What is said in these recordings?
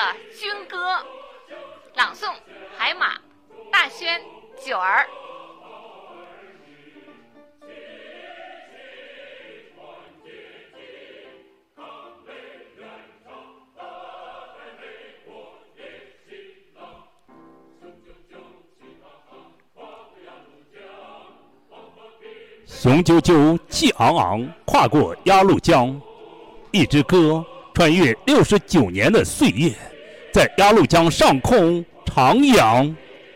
的军歌，朗诵海马、大轩、九儿。 雄赳赳气昂昂跨过鸭绿江，一支歌穿越69年的岁月，在鸭绿江上空徜徉。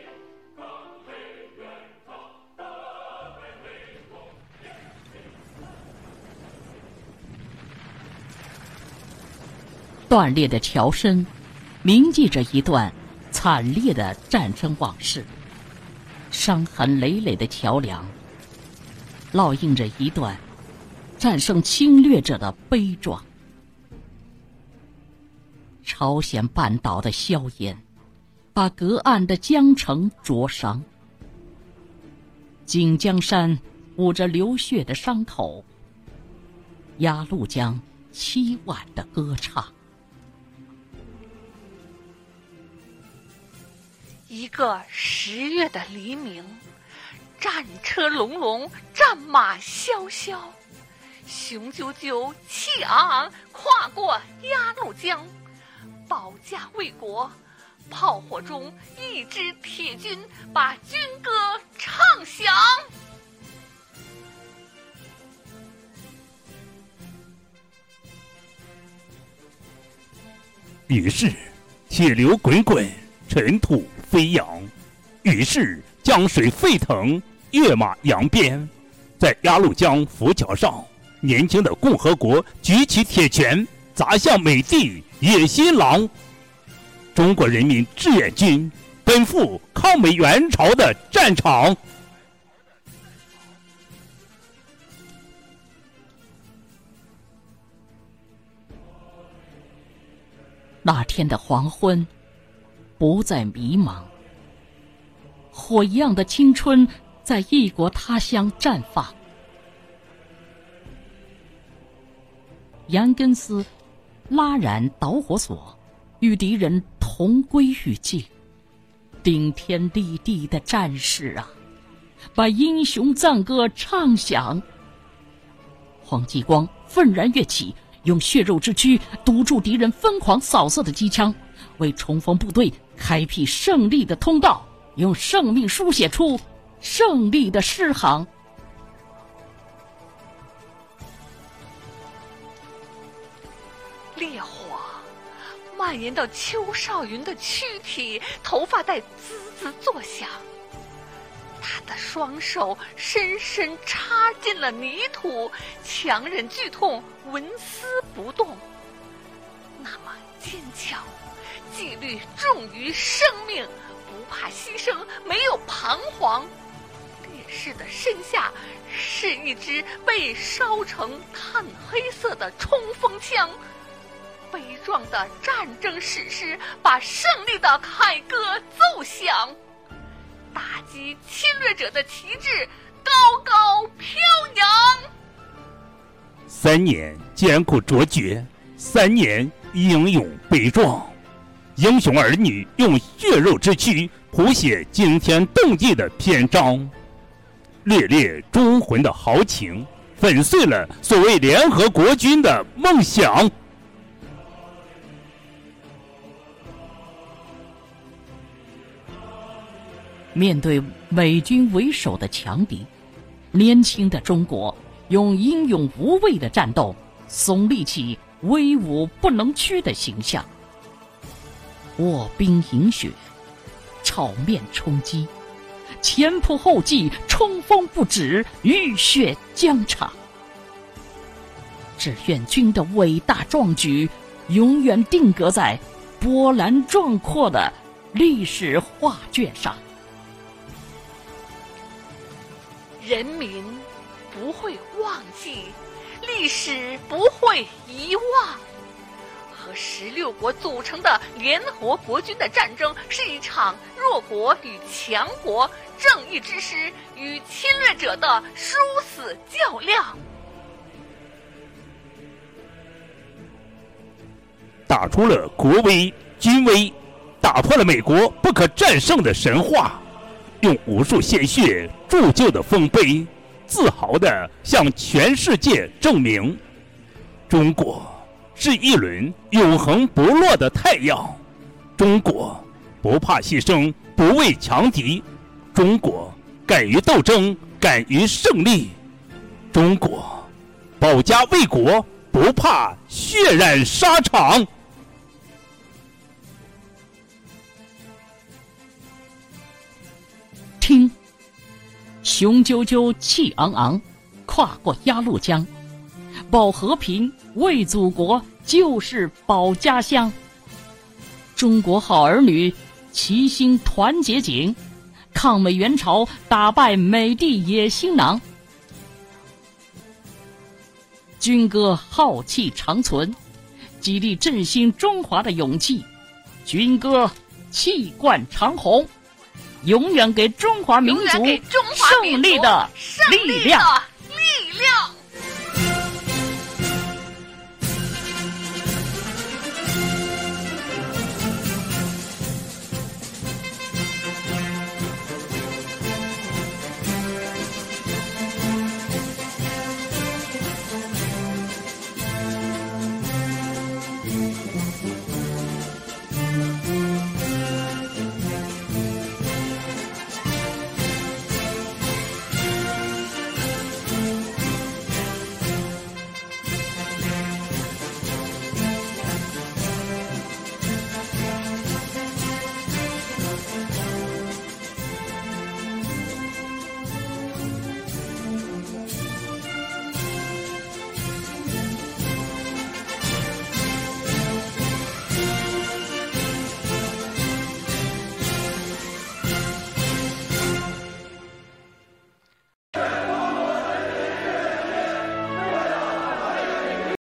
断裂的桥身铭记着一段惨烈的战争往事，伤痕累累的桥梁烙印着一段战胜侵略者的悲壮。朝鲜半岛的硝烟把隔岸的江城灼伤，锦江山捂着流血的伤口，鸭绿江凄婉的歌唱。 一个10月的黎明，战车隆隆，战马萧萧，雄赳赳气昂昂跨过鸭绿江，保家卫国。炮火中，一支铁军把军歌唱响。 于是铁流滚滚，尘土飞扬，于是江水沸腾，跃马扬鞭。在鸭绿江浮桥上，年轻的共和国举起铁拳，砸向美帝野心狼。中国人民志愿军奔赴抗美援朝的战场。 那天的黄昏不再迷茫，火一样的青春在异国他乡绽放。杨根思拉燃导火索，与敌人同归于尽。顶天立地的战士啊，把英雄赞歌唱响。黄继光愤然跃起，用血肉之躯堵住敌人疯狂扫射的机枪，为冲锋部队开辟胜利的通道，用生命书写出胜利的诗行。 烈火蔓延到邱少云的躯体，头发带滋滋作响。他的双手深深插进了泥土，强忍剧痛，纹丝不动。那么坚强，纪律重于生命，不怕牺牲，没有彷徨。烈士的身下是一支被烧成炭黑色的冲锋枪。悲壮的战争史诗把胜利的凯歌奏响，打击侵略者的旗帜高高飘扬。 3年艰苦卓绝，3年英勇悲壮，英雄儿女用血肉之躯谱写惊天动地的篇章，烈烈忠魂的豪情粉碎了所谓联合国军的梦想。 面对美军为首的强敌，年轻的中国用英勇无畏的战斗耸立起威武不能屈的形象。卧冰饮雪，炒面充饥，前仆后继，冲锋不止，浴血疆场。志愿军的伟大壮举永远定格在波澜壮阔的历史画卷上。 人民不会忘记，历史不会遗忘。和16国组成的联合国军的战争是一场弱国与强国、正义之师与侵略者的殊死较量。 打出了国威军威打破了美国不可战胜的神话，用无数鲜血铸就的丰碑，自豪地向全世界证明，中国是一轮永恒不落的太阳。中国不怕牺牲，不畏强敌，中国敢于斗争，敢于胜利，中国保家卫国，不怕血染沙场。 听，雄赳赳气昂昂，跨过鸭绿江，保和平，为祖国，就是保家乡。中国好儿女齐心团结紧，抗美援朝，打败美帝野心囊。军歌浩气长存，激励振兴中华的勇气。军歌气贯长虹，永远给中华民族胜利的力量。